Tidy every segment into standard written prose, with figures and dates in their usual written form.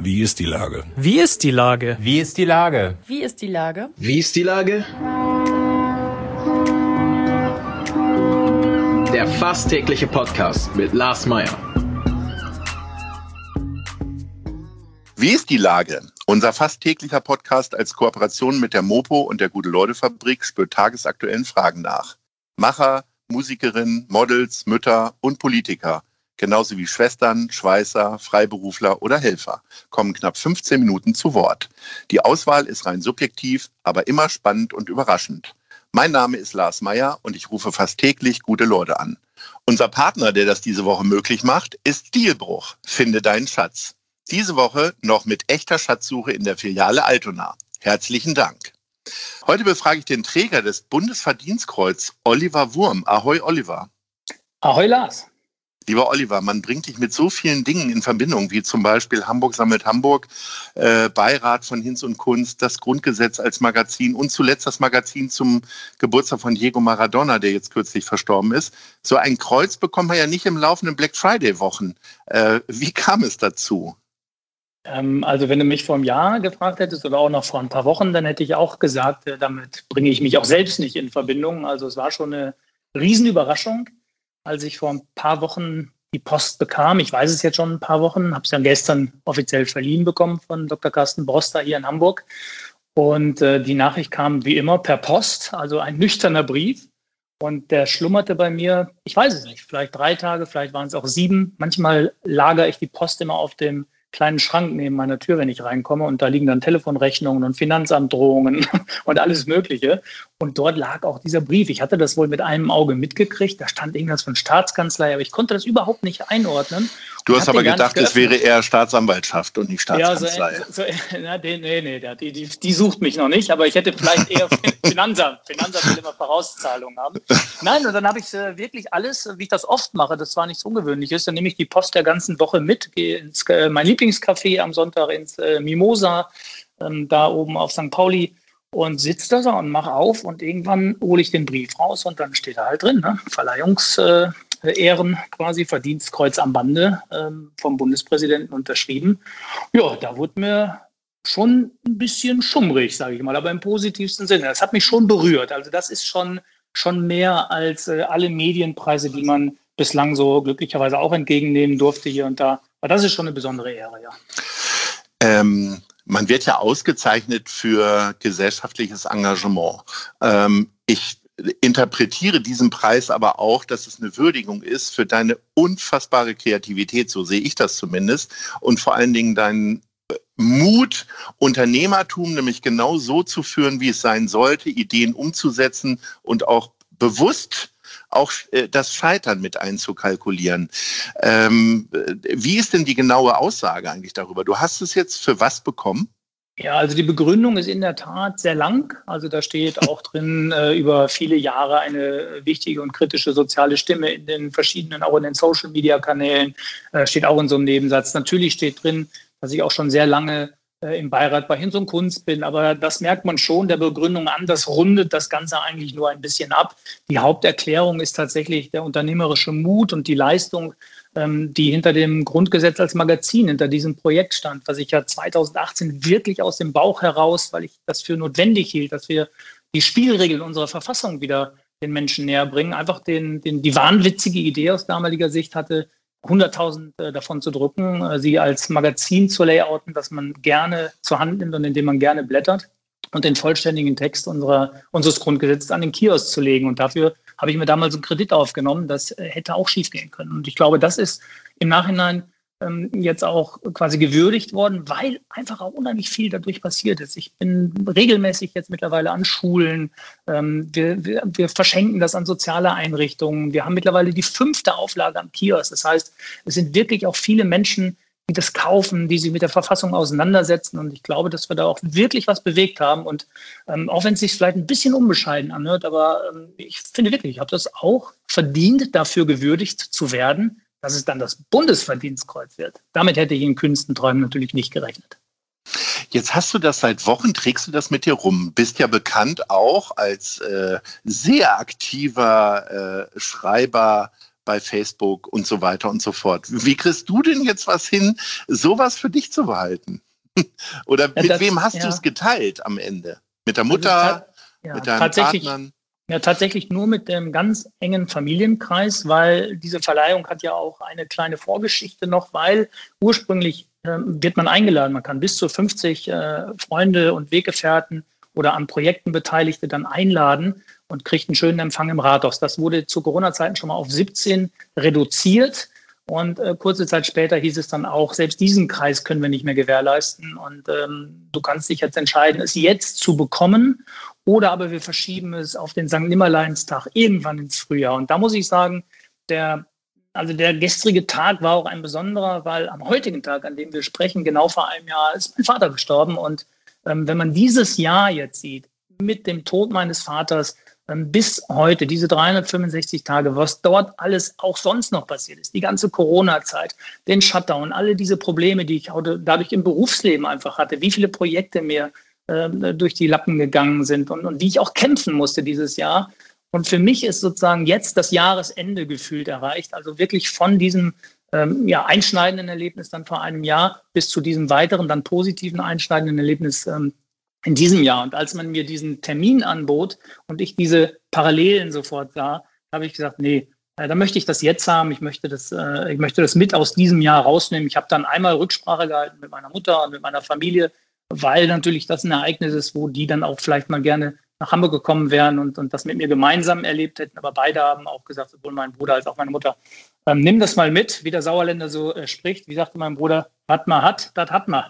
Wie ist die Lage? Wie ist die Lage? Wie ist die Lage? Wie ist die Lage? Wie ist die Lage? Der fast tägliche Podcast mit Lars Meyer. Wie ist die Lage? Unser fast täglicher Podcast als Kooperation mit der Mopo und der Gute-Leute-Fabrik spürt tagesaktuellen Fragen nach. Macher, Musikerinnen, Models, Mütter und Politiker, genauso wie Schwestern, Schweißer, Freiberufler oder Helfer, kommen knapp 15 Minuten zu Wort. Die Auswahl ist rein subjektiv, aber immer spannend und überraschend. Mein Name ist Lars Meyer und ich rufe fast täglich gute Leute an. Unser Partner, der das diese Woche möglich macht, ist Stilbruch. Finde deinen Schatz. Diese Woche noch mit echter Schatzsuche in der Filiale Altona. Herzlichen Dank. Heute befrage ich den Träger des Bundesverdienstkreuz, Oliver Wurm. Ahoi, Oliver. Ahoi, Lars. Lieber Oliver, man bringt dich mit so vielen Dingen in Verbindung, wie zum Beispiel Hamburg sammelt Hamburg, Beirat von Hinz und Kunst, das Grundgesetz als Magazin und zuletzt das Magazin zum Geburtstag von Diego Maradona, der jetzt kürzlich verstorben ist. So ein Kreuz bekommt man ja nicht im laufenden Black Friday-Wochen. Wie kam es dazu? Also wenn du mich vor einem Jahr gefragt hättest oder auch noch vor ein paar Wochen, dann hätte ich auch gesagt, damit bringe ich mich auch selbst nicht in Verbindung. Also es war schon eine Riesenüberraschung, als ich vor ein paar Wochen die Post bekam. Ich weiß es jetzt schon ein paar Wochen, habe es ja gestern offiziell verliehen bekommen von Dr. Carsten Broster hier in Hamburg. Und die Nachricht kam wie immer per Post, also ein nüchterner Brief. Und der schlummerte bei mir, ich weiß es nicht, vielleicht 3 Tage, vielleicht waren es auch 7. Manchmal lagere ich die Post immer auf dem kleinen Schrank neben meiner Tür, wenn ich reinkomme, und da liegen dann Telefonrechnungen und Finanzamtdrohungen und alles Mögliche. Und dort lag auch dieser Brief. Ich hatte das wohl mit einem Auge mitgekriegt. Da stand irgendwas von Staatskanzlei, aber ich konnte das überhaupt nicht einordnen. Du hast aber gedacht, es wäre eher Staatsanwaltschaft und nicht Staatskanzlei. Ja, die sucht mich noch nicht, aber ich hätte vielleicht eher Finanzamt. Finanzamt will immer Vorauszahlungen haben. Nein, und dann habe ich wirklich alles, wie ich das oft mache, das war nichts Ungewöhnliches, dann nehme ich die Post der ganzen Woche mit, gehe ins mein Lieblingscafé am Sonntag ins Mimosa, da oben auf St. Pauli, und sitze da und mache auf und irgendwann hole ich den Brief raus und dann steht da halt drin, ne? Verleihungsehren quasi, Verdienstkreuz am Bande vom Bundespräsidenten unterschrieben. Ja, da wurde mir schon ein bisschen schummrig, sage ich mal, aber im positivsten Sinne. Das hat mich schon berührt. Also das ist schon mehr als alle Medienpreise, die man bislang so glücklicherweise auch entgegennehmen durfte hier und da. Aber das ist schon eine besondere Ehre, ja. Man wird ja ausgezeichnet für gesellschaftliches Engagement. Ich interpretiere diesen Preis aber auch, dass es eine Würdigung ist für deine unfassbare Kreativität, so sehe ich das zumindest, und vor allen Dingen deinen Mut, Unternehmertum nämlich genau so zu führen, wie es sein sollte, Ideen umzusetzen und auch bewusst auch das Scheitern mit einzukalkulieren. Wie ist denn die genaue Aussage eigentlich darüber? Du hast es jetzt für was bekommen? Ja, also die Begründung ist in der Tat sehr lang. Also da steht auch drin, über viele Jahre eine wichtige und kritische soziale Stimme in den verschiedenen, auch in den Social-Media-Kanälen, steht auch in so einem Nebensatz. Natürlich steht drin, dass ich auch schon sehr lange im Beirat bei Hinz und Kunst bin, aber das merkt man schon der Begründung an, das rundet das Ganze eigentlich nur ein bisschen ab. Die Haupterklärung ist tatsächlich der unternehmerische Mut und die Leistung, die hinter dem Grundgesetz als Magazin, hinter diesem Projekt stand, was ich ja 2018 wirklich aus dem Bauch heraus, weil ich das für notwendig hielt, dass wir die Spielregeln unserer Verfassung wieder den Menschen näher bringen, einfach die wahnwitzige Idee aus damaliger Sicht hatte, 100.000 davon zu drucken, sie als Magazin zu layouten, das man gerne zur Hand nimmt und in dem man gerne blättert, und den vollständigen Text unseres Grundgesetzes an den Kiosk zu legen. Und dafür habe ich mir damals einen Kredit aufgenommen. Das hätte auch schief gehen können. Und ich glaube, das ist im Nachhinein jetzt auch quasi gewürdigt worden, weil einfach auch unheimlich viel dadurch passiert ist. Ich bin regelmäßig jetzt mittlerweile an Schulen. Wir verschenken das an soziale Einrichtungen. Wir haben mittlerweile die 5. Auflage am Kiosk. Das heißt, es sind wirklich auch viele Menschen, die das kaufen, die sich mit der Verfassung auseinandersetzen. Und ich glaube, dass wir da auch wirklich was bewegt haben. Und auch wenn es sich vielleicht ein bisschen unbescheiden anhört, aber ich finde wirklich, ich habe das auch verdient, dafür gewürdigt zu werden, dass es dann das Bundesverdienstkreuz wird. Damit hätte ich in Künstenträumen natürlich nicht gerechnet. Jetzt hast du das seit Wochen, trägst du das mit dir rum. Bist ja bekannt auch als sehr aktiver Schreiber bei Facebook und so weiter und so fort. Wie kriegst du denn jetzt was hin, sowas für dich zu behalten? Oder mit wem hast du es geteilt am Ende? Mit der Mutter, mit deinen Partnern? Ja, tatsächlich nur mit dem ganz engen Familienkreis, weil diese Verleihung hat ja auch eine kleine Vorgeschichte noch, weil ursprünglich wird man eingeladen. Man kann bis zu 50 Freunde und Weggefährten oder an Projekten Beteiligte dann einladen und kriegt einen schönen Empfang im Rathaus. Das wurde zu Corona-Zeiten schon mal auf 17 reduziert. Und kurze Zeit später hieß es dann auch, selbst diesen Kreis können wir nicht mehr gewährleisten. Und du kannst dich jetzt entscheiden, es jetzt zu bekommen oder aber wir verschieben es auf den Sankt Nimmerleinstag irgendwann ins Frühjahr. Und da muss ich sagen, der gestrige Tag war auch ein besonderer, weil am heutigen Tag, an dem wir sprechen, genau vor einem Jahr ist mein Vater gestorben. Und wenn man dieses Jahr jetzt sieht, mit dem Tod meines Vaters, bis heute, diese 365 Tage, was dort alles auch sonst noch passiert ist, die ganze Corona-Zeit, den Shutdown, alle diese Probleme, die ich dadurch im Berufsleben einfach hatte, wie viele Projekte mir durch die Lappen gegangen sind und wie ich auch kämpfen musste dieses Jahr. Und für mich ist sozusagen jetzt das Jahresende gefühlt erreicht, also wirklich von diesem einschneidenden Erlebnis dann vor einem Jahr bis zu diesem weiteren, dann positiven einschneidenden Erlebnis in diesem Jahr. Und als man mir diesen Termin anbot und ich diese Parallelen sofort sah, habe ich gesagt, nee, da möchte ich das jetzt haben. Ich möchte das mit aus diesem Jahr rausnehmen. Ich habe dann einmal Rücksprache gehalten mit meiner Mutter und mit meiner Familie, weil natürlich das ein Ereignis ist, wo die dann auch vielleicht mal gerne nach Hamburg gekommen wären und das mit mir gemeinsam erlebt hätten. Aber beide haben auch gesagt, sowohl mein Bruder als auch meine Mutter, nimm das mal mit, wie der Sauerländer so spricht. Wie sagte mein Bruder, was man hat, das hat man.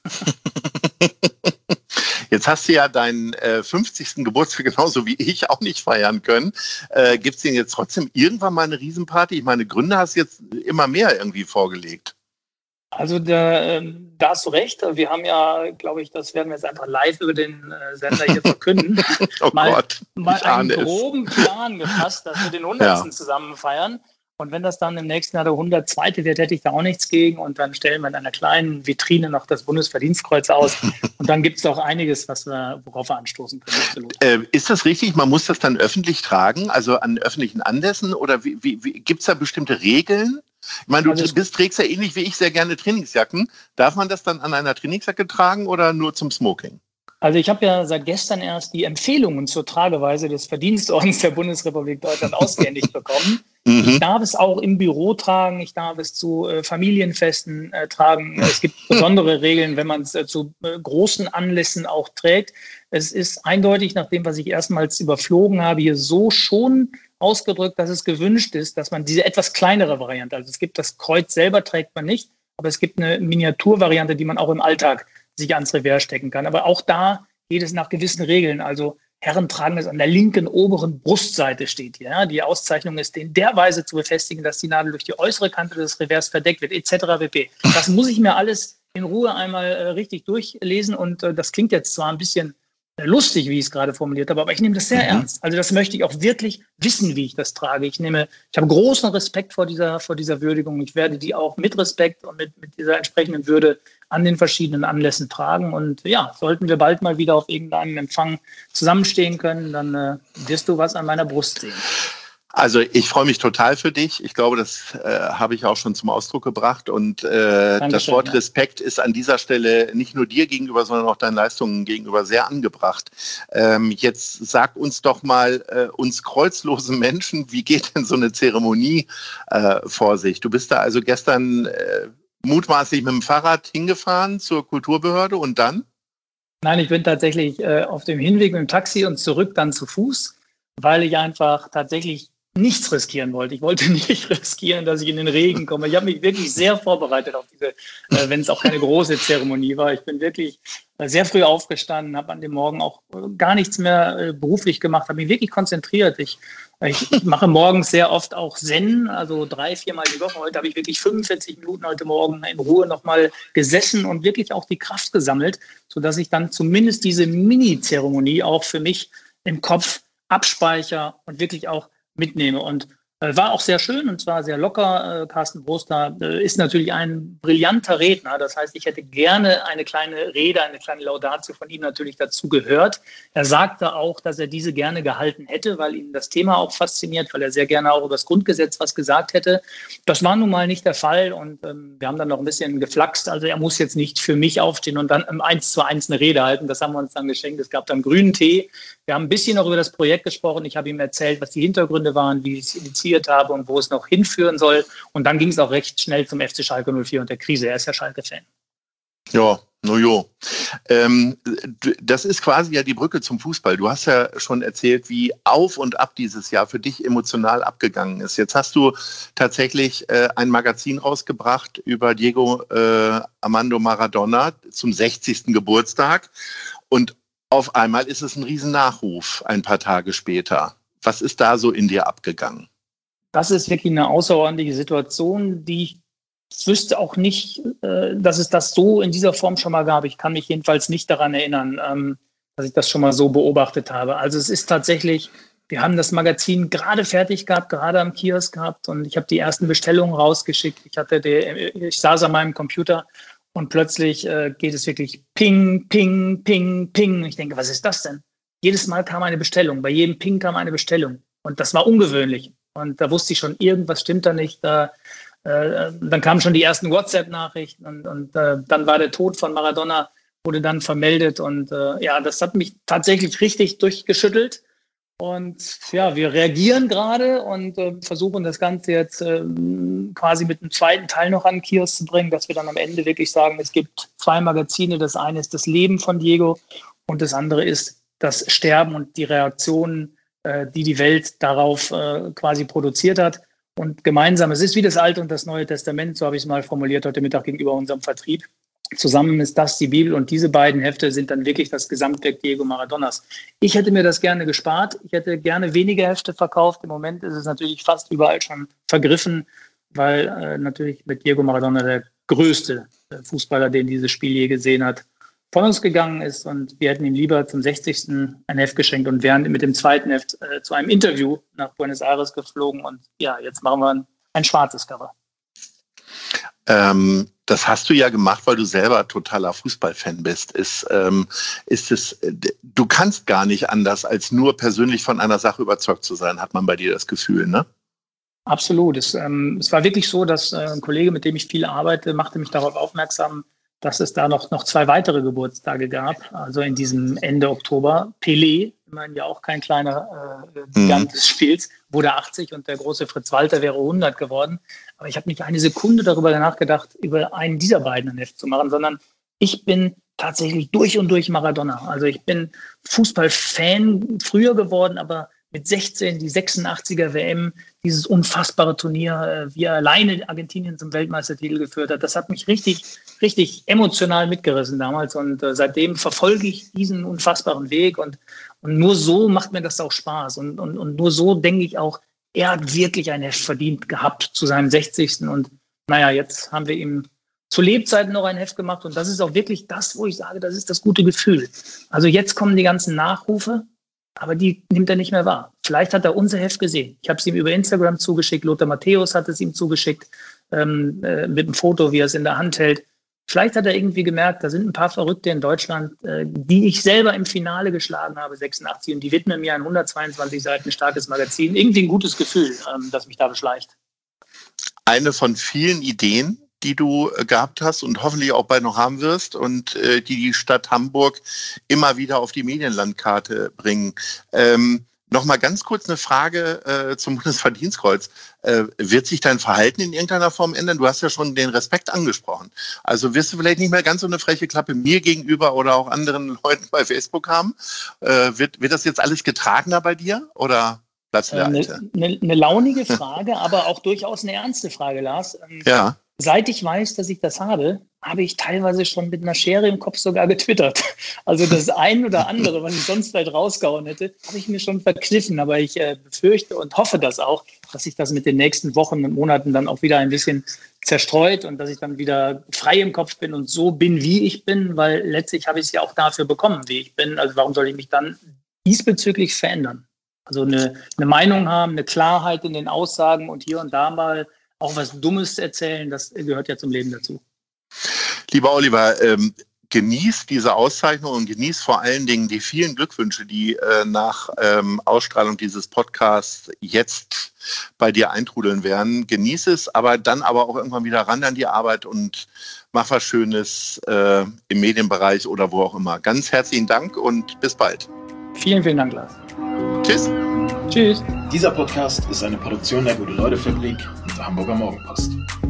Jetzt hast du ja deinen 50. Geburtstag genauso wie ich auch nicht feiern können. Gibt es denn jetzt trotzdem irgendwann mal eine Riesenparty? Ich meine, Gründe hast du jetzt immer mehr irgendwie vorgelegt. Also da hast du recht. Wir haben ja, glaube ich, das werden wir jetzt einfach live über den Sender hier verkünden, mal einen groben Plan gefasst, dass wir den 100. zusammen feiern. Und wenn das dann im nächsten Jahr der 102. wird, hätte ich da auch nichts gegen. Und dann stellen wir in einer kleinen Vitrine noch das Bundesverdienstkreuz aus. Und dann gibt es auch einiges, worauf wir anstoßen können. Absolut. Ist das richtig? Man muss das dann öffentlich tragen, also an öffentlichen Anlässen? Oder gibt es da bestimmte Regeln? Ich meine, du trägst ja ähnlich wie ich sehr gerne Trainingsjacken. Darf man das dann an einer Trainingsjacke tragen oder nur zum Smoking? Also ich habe ja seit gestern erst die Empfehlungen zur Trageweise des Verdienstordens der Bundesrepublik Deutschland ausgehändigt bekommen. Ich darf es auch im Büro tragen, ich darf es zu Familienfesten tragen. Es gibt besondere Regeln, wenn man es zu großen Anlässen auch trägt. Es ist eindeutig, nach dem, was ich erstmals überflogen habe, hier so schon ausgedrückt, dass es gewünscht ist, dass man diese etwas kleinere Variante, also es gibt das Kreuz selber, trägt man nicht, aber es gibt eine Miniaturvariante, die man auch im Alltag sich ans Revers stecken kann. Aber auch da geht es nach gewissen Regeln. Also Herren tragen es an der linken oberen Brustseite, steht hier. Ja. Die Auszeichnung ist in der Weise zu befestigen, dass die Nadel durch die äußere Kante des Revers verdeckt wird, etc. pp. Das muss ich mir alles in Ruhe einmal richtig durchlesen und das klingt jetzt zwar ein bisschen lustig, wie ich es gerade formuliert habe, aber ich nehme das sehr ernst. Also das möchte ich auch wirklich wissen, wie ich das trage. Ich habe großen Respekt vor dieser Würdigung. Ich werde die auch mit Respekt und mit dieser entsprechenden Würde an den verschiedenen Anlässen tragen. Und ja, sollten wir bald mal wieder auf irgendeinem Empfang zusammenstehen können, dann wirst du was an meiner Brust sehen. Also ich freue mich total für dich. Ich glaube, das habe ich auch schon zum Ausdruck gebracht. Und das Wort Respekt ist an dieser Stelle nicht nur dir gegenüber, sondern auch deinen Leistungen gegenüber sehr angebracht. Jetzt sag uns doch mal, uns kreuzlosen Menschen, wie geht denn so eine Zeremonie vor sich? Du bist da also gestern mutmaßlich mit dem Fahrrad hingefahren zur Kulturbehörde und dann? Nein, ich bin tatsächlich auf dem Hinweg mit dem Taxi und zurück dann zu Fuß, weil ich einfach tatsächlich nichts riskieren wollte. Ich wollte nicht riskieren, dass ich in den Regen komme. Ich habe mich wirklich sehr vorbereitet auf diese, wenn es auch keine große Zeremonie war. Ich bin wirklich sehr früh aufgestanden, habe an dem Morgen auch gar nichts mehr beruflich gemacht, habe mich wirklich konzentriert. Ich mache morgens sehr oft auch Zen, also 3-4 Mal die Woche. Heute habe ich wirklich 45 Minuten heute Morgen in Ruhe nochmal gesessen und wirklich auch die Kraft gesammelt, sodass ich dann zumindest diese Mini-Zeremonie auch für mich im Kopf abspeichere und wirklich auch mitnehme. Und War auch sehr schön und zwar sehr locker. Carsten Broster ist natürlich ein brillanter Redner. Das heißt, ich hätte gerne eine kleine Rede, eine kleine Laudatio von ihm natürlich dazu gehört. Er sagte auch, dass er diese gerne gehalten hätte, weil ihn das Thema auch fasziniert, weil er sehr gerne auch über das Grundgesetz was gesagt hätte. Das war nun mal nicht der Fall und wir haben dann noch ein bisschen geflaxt. Also er muss jetzt nicht für mich aufstehen und dann im 1:1 eine Rede halten. Das haben wir uns dann geschenkt. Es gab dann grünen Tee. Wir haben ein bisschen noch über das Projekt gesprochen. Ich habe ihm erzählt, was die Hintergründe waren, wie ich es initiiert habe und wo es noch hinführen soll. Und dann ging es auch recht schnell zum FC Schalke 04 und der Krise. Er ist ja Schalke-Fan. Ja, das ist quasi ja die Brücke zum Fußball. Du hast ja schon erzählt, wie auf und ab dieses Jahr für dich emotional abgegangen ist. Jetzt hast du tatsächlich ein Magazin rausgebracht über Diego Armando Maradona zum 60. Geburtstag und auf einmal ist es ein Riesennachruf ein paar Tage später. Was ist da so in dir abgegangen? Das ist wirklich eine außerordentliche Situation, die ich wüsste auch nicht, dass es das so in dieser Form schon mal gab. Ich kann mich jedenfalls nicht daran erinnern, dass ich das schon mal so beobachtet habe. Also es ist tatsächlich, wir haben das Magazin gerade fertig gehabt, gerade am Kiosk gehabt und ich habe die ersten Bestellungen rausgeschickt. Ich saß an meinem Computer und plötzlich geht es wirklich ping, ping, ping, ping. Ich denke, was ist das denn? Jedes Mal kam eine Bestellung, bei jedem Ping kam eine Bestellung und das war ungewöhnlich. Und da wusste ich schon, irgendwas stimmt da nicht. Dann kamen schon die ersten WhatsApp-Nachrichten und dann war der Tod von Maradona, wurde dann vermeldet. Und das hat mich tatsächlich richtig durchgeschüttelt. Und ja, wir reagieren gerade und versuchen das Ganze jetzt quasi mit einem zweiten Teil noch an den Kiosk zu bringen, dass wir dann am Ende wirklich sagen, es gibt 2 Magazine. Das eine ist das Leben von Diego und das andere ist das Sterben und die Reaktionen, die Welt darauf quasi produziert hat. Und gemeinsam, es ist wie das Alte und das Neue Testament, so habe ich es mal formuliert heute Mittag gegenüber unserem Vertrieb. Zusammen ist das die Bibel und diese beiden Hefte sind dann wirklich das Gesamtwerk Diego Maradonas. Ich hätte mir das gerne gespart. Ich hätte gerne weniger Hefte verkauft. Im Moment ist es natürlich fast überall schon vergriffen, weil natürlich mit Diego Maradona der größte Fußballer, den dieses Spiel je gesehen hat, von uns gegangen ist und wir hätten ihm lieber zum 60. ein Heft geschenkt und wären mit dem zweiten Heft zu einem Interview nach Buenos Aires geflogen und ja, jetzt machen wir ein schwarzes Cover. Das hast du ja gemacht, weil du selber totaler Fußballfan bist. Du kannst gar nicht anders, als nur persönlich von einer Sache überzeugt zu sein, hat man bei dir das Gefühl, ne? Absolut. Es war wirklich so, dass ein Kollege, mit dem ich viel arbeite, machte mich darauf aufmerksam, dass es da noch 2 weitere Geburtstage gab, also in diesem Ende Oktober. Pelé, immerhin ja auch kein kleiner Gigant des Spiels, wurde 80 und der große Fritz Walter wäre 100 geworden. Aber ich habe nicht eine Sekunde darüber nachgedacht, über einen dieser beiden ein Heft zu machen, sondern ich bin tatsächlich durch und durch Maradona. Also ich bin Fußballfan früher geworden, aber mit 16 die 86er WM, dieses unfassbare Turnier, wie er alleine Argentinien zum Weltmeistertitel geführt hat, das hat mich richtig, richtig emotional mitgerissen damals und seitdem verfolge ich diesen unfassbaren Weg und nur so macht mir das auch Spaß und nur so denke ich auch, er hat wirklich ein Heft verdient gehabt zu seinem 60. Und naja, jetzt haben wir ihm zu Lebzeiten noch ein Heft gemacht und das ist auch wirklich das, wo ich sage, das ist das gute Gefühl. Also jetzt kommen die ganzen Nachrufe, aber die nimmt er nicht mehr wahr. Vielleicht hat er unser Heft gesehen. Ich habe es ihm über Instagram zugeschickt. Lothar Matthäus hat es ihm zugeschickt mit einem Foto, wie er es in der Hand hält. Vielleicht hat er irgendwie gemerkt, da sind ein paar Verrückte in Deutschland, die ich selber im Finale geschlagen habe, 86, und die widmen mir ein 122 Seiten starkes Magazin. Irgendwie ein gutes Gefühl, das mich da beschleicht. Eine von vielen Ideen, die du gehabt hast und hoffentlich auch bald noch haben wirst und die Stadt Hamburg immer wieder auf die Medienlandkarte bringen. Nochmal ganz kurz eine Frage zum Bundesverdienstkreuz. Wird sich dein Verhalten in irgendeiner Form ändern? Du hast ja schon den Respekt angesprochen. Also wirst du vielleicht nicht mehr ganz so eine freche Klappe mir gegenüber oder auch anderen Leuten bei Facebook haben? Wird das jetzt alles getragener bei dir oder bleibst du der Alte? Eine launige Frage, aber auch durchaus eine ernste Frage, Lars. Ja. Seit ich weiß, dass ich das habe ich teilweise schon mit einer Schere im Kopf sogar getwittert. Also das ein oder andere, was ich sonst vielleicht rausgehauen hätte, habe ich mir schon verkniffen. Aber ich befürchte und hoffe das auch, dass sich das mit den nächsten Wochen und Monaten dann auch wieder ein bisschen zerstreut und dass ich dann wieder frei im Kopf bin und so bin, wie ich bin, weil letztlich habe ich es ja auch dafür bekommen, wie ich bin. Also warum soll ich mich dann diesbezüglich verändern? Also eine Meinung haben, eine Klarheit in den Aussagen und hier und da mal auch was Dummes erzählen, das gehört ja zum Leben dazu. Lieber Oliver, genieß diese Auszeichnung und genieß vor allen Dingen die vielen Glückwünsche, die nach Ausstrahlung dieses Podcasts jetzt bei dir eintrudeln werden. Genieß es, aber dann aber auch irgendwann wieder ran an die Arbeit und mach was Schönes im Medienbereich oder wo auch immer. Ganz herzlichen Dank und bis bald. Vielen, vielen Dank, Lars. Tschüss. Tschüss. Dieser Podcast ist eine Produktion der Gute-Leute-Fabrik und der Hamburger Morgenpost.